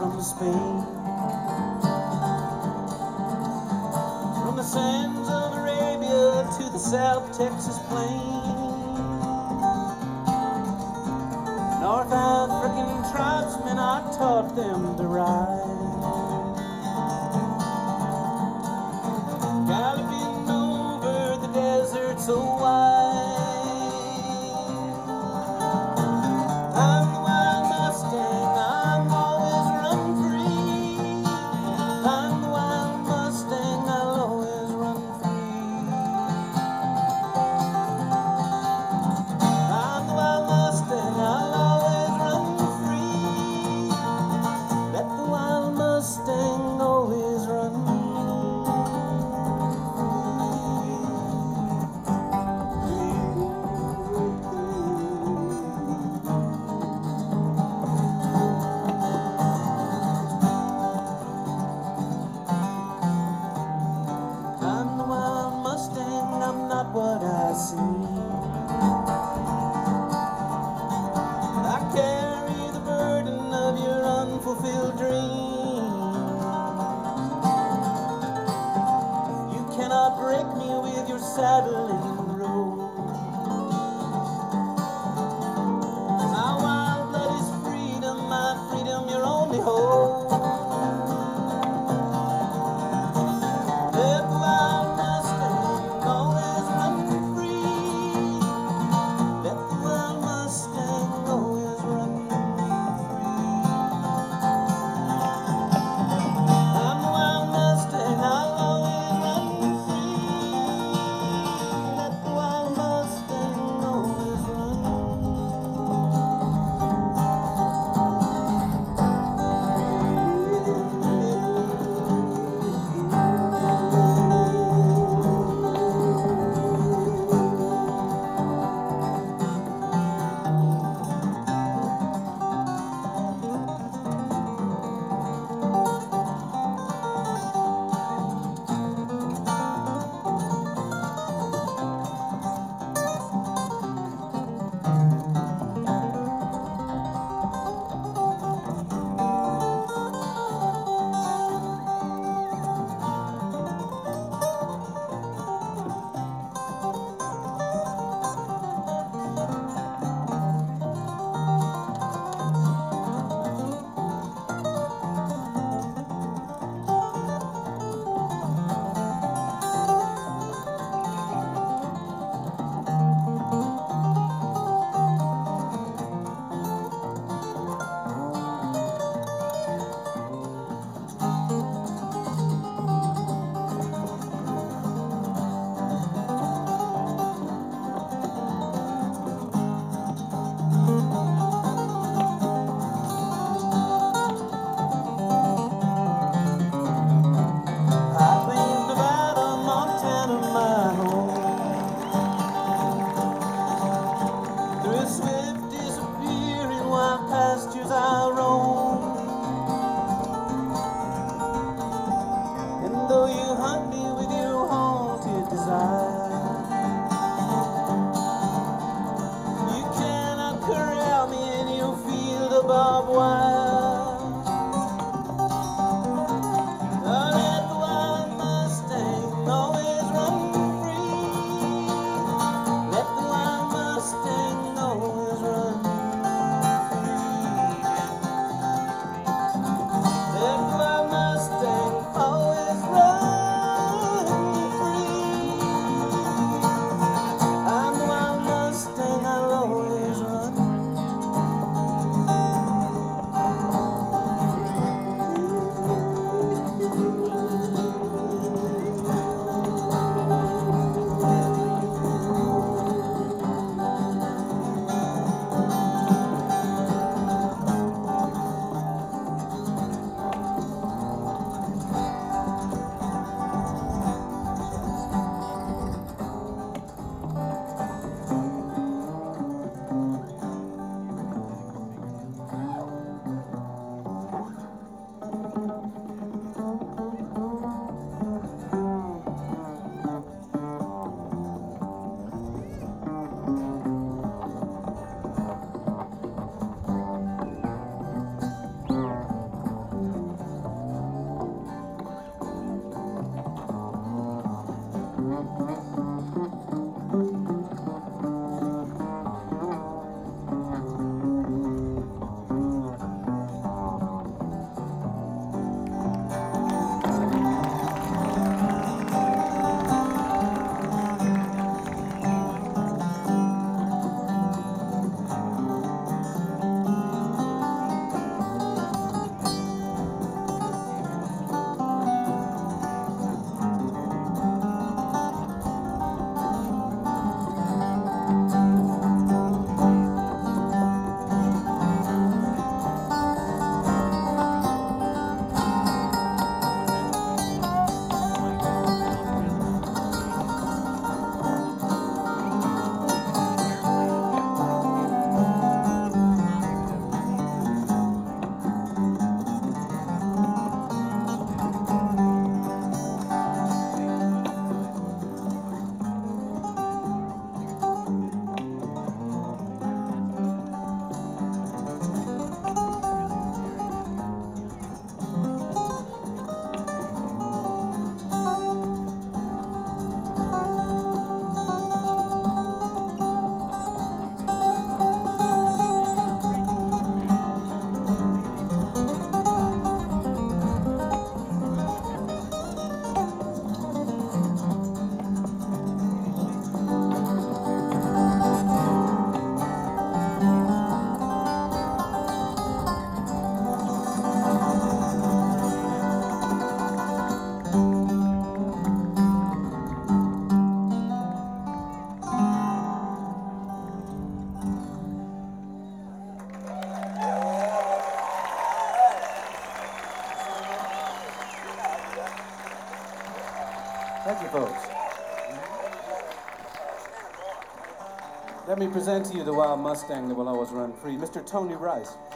from Spain. From the sands of Arabia to the South Texas plain, North African tribesmen, I taught them to ride. Galloping over the desert so wide, I'm the wild Mustang, I'm always run free. I'm the wild Mustang, I'll always run free. I'm the wild Mustang, I'll always run free. Let the wild Mustang always run free. I'm the wild Mustang, I'm not what I seem. I carry the burden of your unfulfilled dreams. You cannot break me with your saddle in the road. My wild blood is freedom, my freedom your only hope. Let the wild Mustang always run free. Let the wild Mustang always run free. I'm the wild Mustang, I'll always run free. Let the wild Mustang always run free. I claim Nevada, Montana, my home. Through swift disappearing wild pastures I roam. And though you hunt me with your haunted desire, you cannot corral me in your field of barbed wire. Let the wild Mustang always run free. Let the wild Mustang always run free. Let the wild Mustang always run free. I'm the wild Mustang, I'll always run free. Thank you, folks. Let me present to you the wild Mustang that will always run free, Mr. Tony Rice.